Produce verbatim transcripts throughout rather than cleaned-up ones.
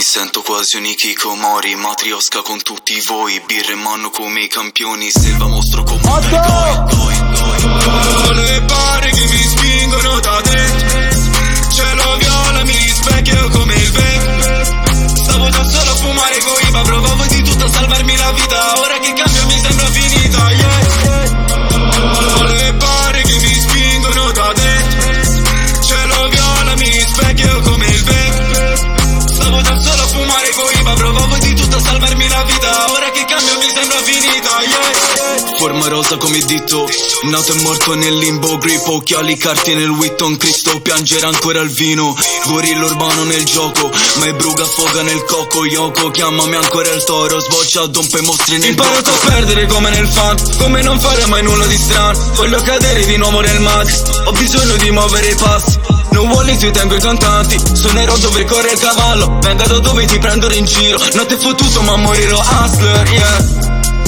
Mi sento quasi un Hikikomori, matriosca con tutti voi, birre in mano come i campioni, selva mostro come un Ho le pare che mi spingono da dentro, cielo viola mi rispecchio come il vento. Stavo da solo a fumare coiba, provavo di tutto a salvarmi la vita, ora che cambio mi sembra finita, yeah. Ho le pare che mi spingono da dentro, cielo viola mi rispecchio come il vento. Stavo da solo a fumare coiba, provavo di tutto a salvarmi la vita, ora che cambio mi sembra finita, yeah. Forma rosa come il dito, nato e morto nel limbo, grip, occhiali, carti nel Witton, Cristo piangere ancora il vino, gorillo urbano nel gioco, ma i bruga affoga nel cocco, Yoko chiamami ancora il toro, sboccia dompe mostri nel imparato a perdere come nel funk, come non fare mai nulla di strano, voglio cadere di nuovo nel max, ho bisogno di muovere i passi, non vuole ti tengo i cantanti, suonerò dove corre il cavallo, venga da dove ti prendo in giro, notte fottuto ma morirò hustler, yeah.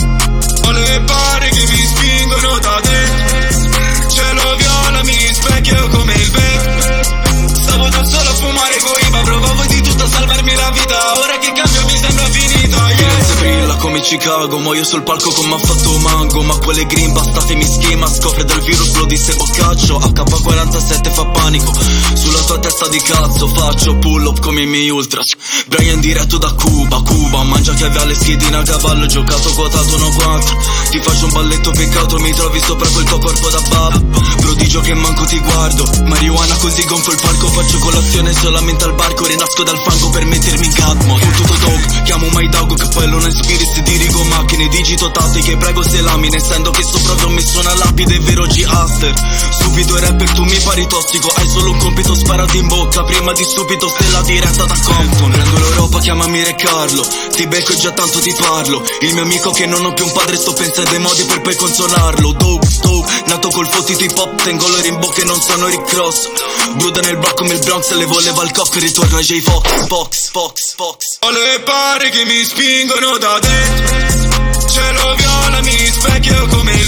Ho le pare che mi spingono da dentro, cielo viola mi rispecchio come il vento. Stavo da solo a fumare coiba, provavo di tutto a salvarmi la vita, ora che cambio mi sembra finita, yeah. Brilla come Chicago, muoio sul palco come ha fatto Mango, ma quelle green bastatemi schema, scopre del virus lo disse Boccaccio, A K quarantasette fa panico, sulla tua testa di cazzo faccio pull up come i miei ultras, Brian diretto da Cuba, Cuba, mangia che aveva le schedine a cavallo, giocato quotato uno quattro, ti faccio un balletto peccato, mi trovi sopra quel tuo corpo da babbo, prodigio che manco ti guardo, marijuana così gonfio il palco, faccio colazione solamente al barco, rinasco dal fango per mettermi in catmo, tutto dog, chiamo my dog che poi non Spirit dirigo macchine, digito tattiche, prego se lamine, essendo che sopra vi ho messo una lapide, vero G-Aster, stupido rapper tu mi pari tossico, hai solo un compito sparato in bocca, prima di stupido stella diretta da Compton, prendo l'Europa chiamami Re Carlo, ti becco e già tanto ti parlo, il mio amico che non ho più un padre sto pensando ai modi per poi consolarlo, dope, dope, nato col fottito hip hop, tengo l'oro in bocca e non sono Rick Ross, bruda nel block come il Bronx e le voleva il cock e ritorna J Fox, Fox, Fox, Fox. Ho le pare che mi spingono da dentro, cielo viola mi rispecchio come il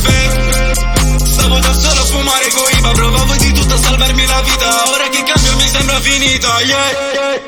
vento. Stavo da solo a fumare coiba, provavo di tutto a salvarmi la vita, ora che cambio mi sembra finita, yeah.